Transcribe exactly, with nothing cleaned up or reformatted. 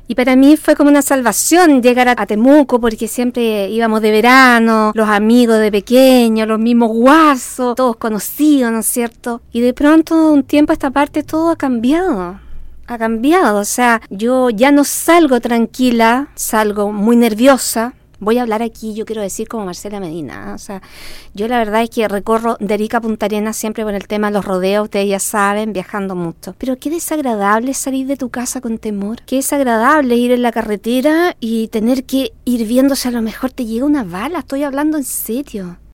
Y para mí fue como una salvación llegar a, a Temuco, porque siempre íbamos de verano, los amigos de pequeño, los mismos guasos, todos conocidos, ¿no es cierto? Y de pronto, un tiempo a esta parte, todo ha cambiado. Ha cambiado, o sea, yo ya no salgo tranquila, salgo muy nerviosa. Voy a hablar aquí, yo quiero decir como Marcela Medina, ¿eh? O sea, yo la verdad es que recorro de Arica a Punta Arenas siempre por el tema de los rodeos, ustedes ya saben, viajando mucho. Pero qué desagradable salir de tu casa con temor, qué desagradable ir en la carretera y tener que ir viendo si a lo mejor te llega una bala, estoy hablando en serio.